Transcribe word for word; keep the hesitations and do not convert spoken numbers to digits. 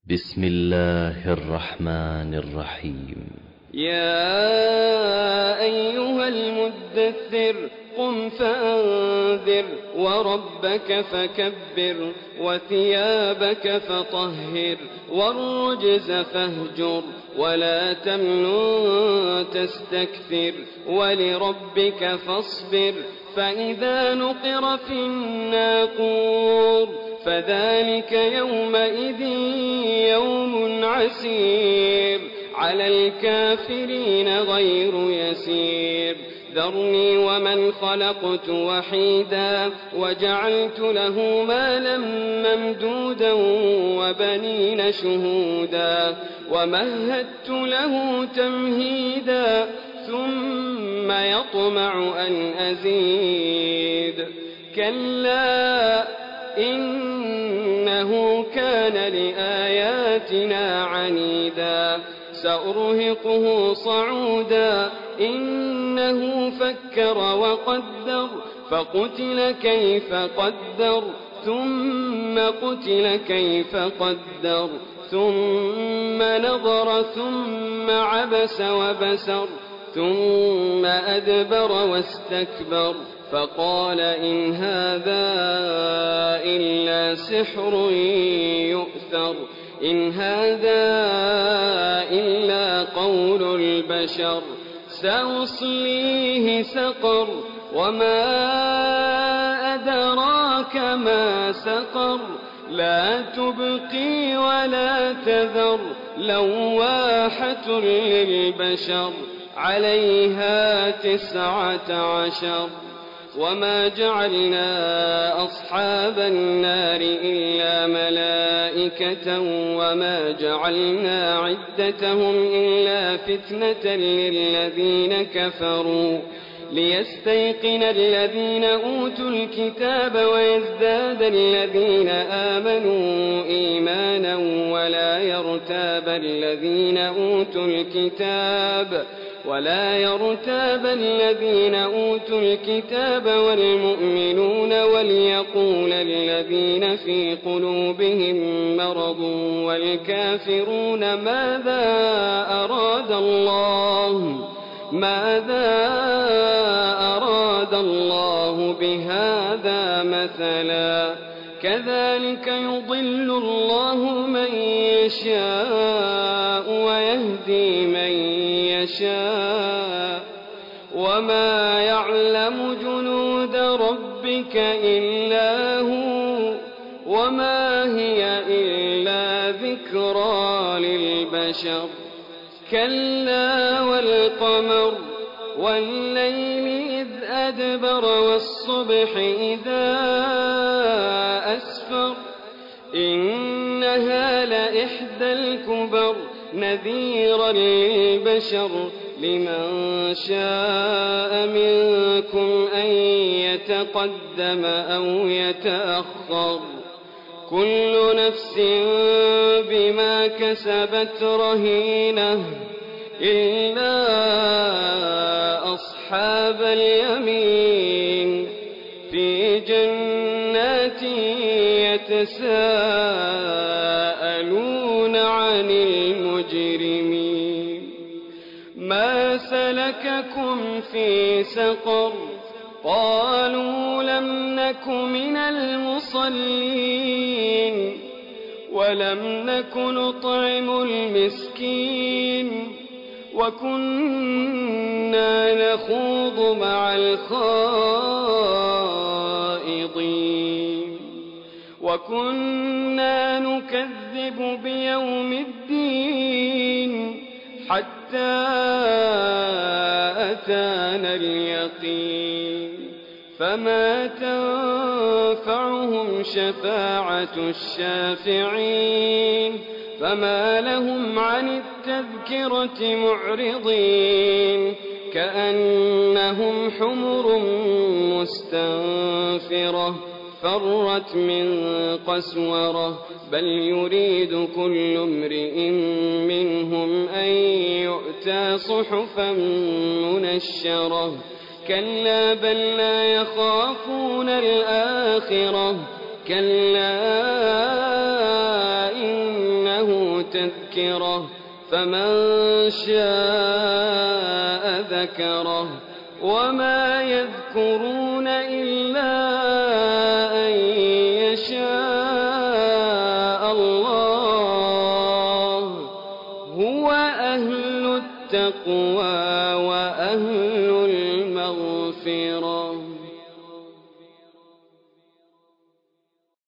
بسم الله الرحمن الرحيم. يا أيها المدثر قم فأنذر وربك فكبر وثيابك فطهر والرجز فاهجر ولا تمنن تستكثر ولربك فاصبر فإذا نقر في الناقور فذلك يومئذ يوم عسير على الكافرين غير يسير ذرني ومن خلقت وحيدا وجعلت له مالا ممدودا وبنين شهودا ومهدت له تمهيدا ثم يطمع أن أزيد كلا إنه كان لآياتنا عنيدا سأرهقه صعودا إنه فكر وقدر فقتل كيف قدر ثم قتل كيف قدر ثم نظر ثم عبس وبسر ثم أدبر واستكبر فقال إن هذا إلا سحر يؤثر إن هذا إلا قول البشر سأصليه سقر وما أدراك ما سقر لا تبقي ولا تذر لواحة للبشر عليها تسعة عشر وما جعلنا أصحاب النار إلا ملائكة وما جعلنا عدتهم إلا فتنة للذين كفروا ليستيقن الذين أوتوا الكتاب ويزداد الذين آمنوا إيمانا ولا يرتاب الذين أوتوا الكتاب ولا يرتاب الذين أوتوا الكتاب والمؤمنون وليقول الذين في قلوبهم مرض والكافرون ماذا أراد الله ماذا أراد الله بهذا مثلا كذلك يضل الله من يشاء ويهدي من يشاء وما يعلم جنود ربك إلا هو وما هي إلا ذكرى للبشر كلا والقمر والليل إذ أدبر والصبح إذا أسفر إنها لإحدى الكبر نذيرا للبشر لمن شاء منكم أن يتقدم أو يتأخر كل نفس بما كسبت رهينة إلا أصحاب اليمين في جنات يتساءلون عن المجرمين ما سلككم في سقر قالوا لم نك من المصلين ولم نك نطعم المسكين وكنا نخوض مع الخائضين وكنا نكذب بيوم الدين حتى أتانا اليقين فما تنفعهم شفاعة الشافعين فما لهم عن التذكرة معرضين كأنهم حمر مستنفرة فرت من قسورة بل يريد كل امرئ منهم أن يؤتى صحفا منشرة كلا بل لا يخافون الآخرة كلا إنه تذكرة فمن شاء ذكره وما يذكرون إلا أن يشاء الله هو أهل التقوى وأهل المغفرة.